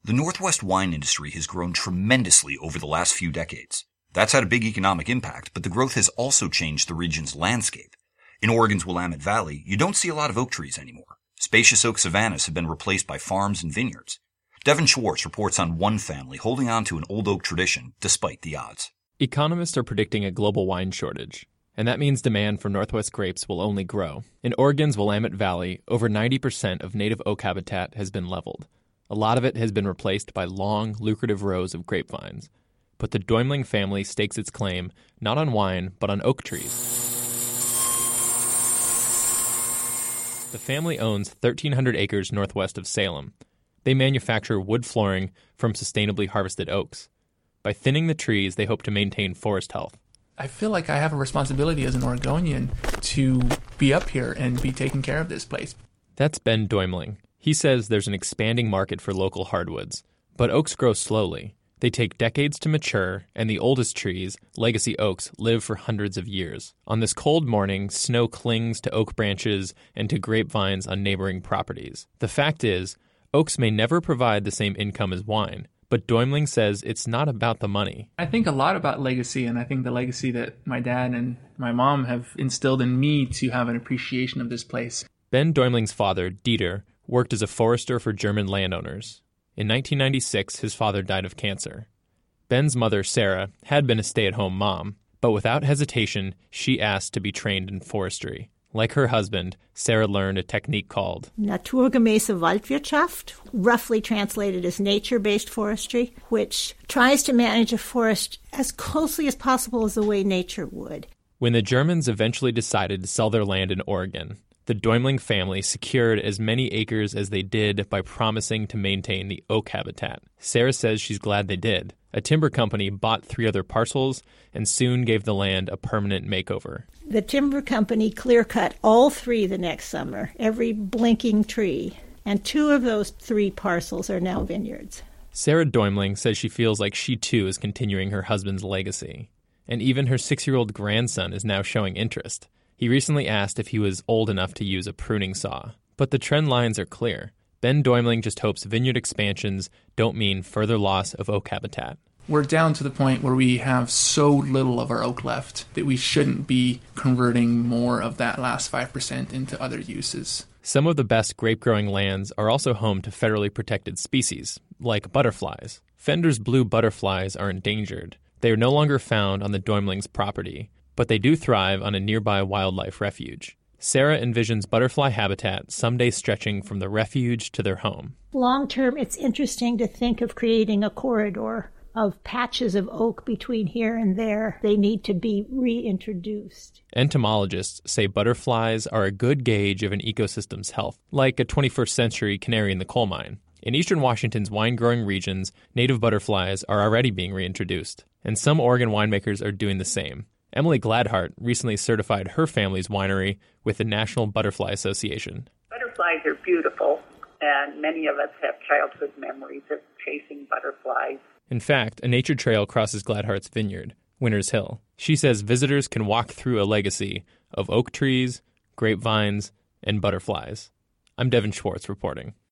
The Northwest wine industry has grown tremendously over the last few decades. That's had a big economic impact, but the growth has also changed the region's landscape. In Oregon's Willamette Valley, you don't see a lot of oak trees anymore. Spacious oak savannas have been replaced by farms and vineyards. Devin Schwartz reports on one family holding on to an old oak tradition despite the odds. Economists are predicting a global wine shortage, and that means demand for Northwest grapes will only grow. In Oregon's Willamette Valley, over 90% of native oak habitat has been leveled. A lot of it has been replaced by long, lucrative rows of grapevines. But the Doimling family stakes its claim not on wine, but on oak trees. The family owns 1,300 acres northwest of Salem. They manufacture wood flooring from sustainably harvested oaks. By thinning the trees, they hope to maintain forest health. I feel like I have a responsibility as an Oregonian to be up here and be taking care of this place. That's Ben Doimling. He says there's an expanding market for local hardwoods, but oaks grow slowly. They take decades to mature, and the oldest trees, legacy oaks, live for hundreds of years. On this cold morning, snow clings to oak branches and to grapevines on neighboring properties. The fact is, oaks may never provide the same income as wine, but Doimling says it's not about the money. I think a lot about legacy, and I think the legacy that my dad and my mom have instilled in me to have an appreciation of this place. Ben Doimling's father, Dieter, worked as a forester for German landowners. In 1996, his father died of cancer. Ben's mother, Sarah, had been a stay-at-home mom, but without hesitation, she asked to be trained in forestry. Like her husband, Sarah learned a technique called Naturgemäße Waldwirtschaft, roughly translated as nature-based forestry, which tries to manage a forest as closely as possible as the way nature would. When the Germans eventually decided to sell their land in Oregon, the Doimling family secured as many acres as they did by promising to maintain the oak habitat. Sarah says she's glad they did. A timber company bought 3 other parcels and soon gave the land a permanent makeover. The timber company clear-cut all 3 the next summer, every blinking tree, and 2 of those 3 parcels are now vineyards. Sarah Doimling says she feels like she too is continuing her husband's legacy. And even her 6-year-old grandson is now showing interest. He recently asked if he was old enough to use a pruning saw. But the trend lines are clear. Ben Doimling just hopes vineyard expansions don't mean further loss of oak habitat. We're down to the point where we have so little of our oak left that we shouldn't be converting more of that last 5% into other uses. Some of the best grape-growing lands are also home to federally protected species, like butterflies. Fender's blue butterflies are endangered. They are no longer found on the Doimling's property, but they do thrive on a nearby wildlife refuge. Sarah envisions butterfly habitat someday stretching from the refuge to their home. Long term, it's interesting to think of creating a corridor of patches of oak between here and there. They need to be reintroduced. Entomologists say butterflies are a good gauge of an ecosystem's health, like a 21st century canary in the coal mine. In eastern Washington's wine-growing regions, native butterflies are already being reintroduced, and some Oregon winemakers are doing the same. Emily Gladhart recently certified her family's winery with the National Butterfly Association. Butterflies are beautiful, and many of us have childhood memories of chasing butterflies. In fact, a nature trail crosses Gladhart's vineyard, Winters Hill. She says visitors can walk through a legacy of oak trees, grapevines, and butterflies. I'm Devin Schwartz reporting.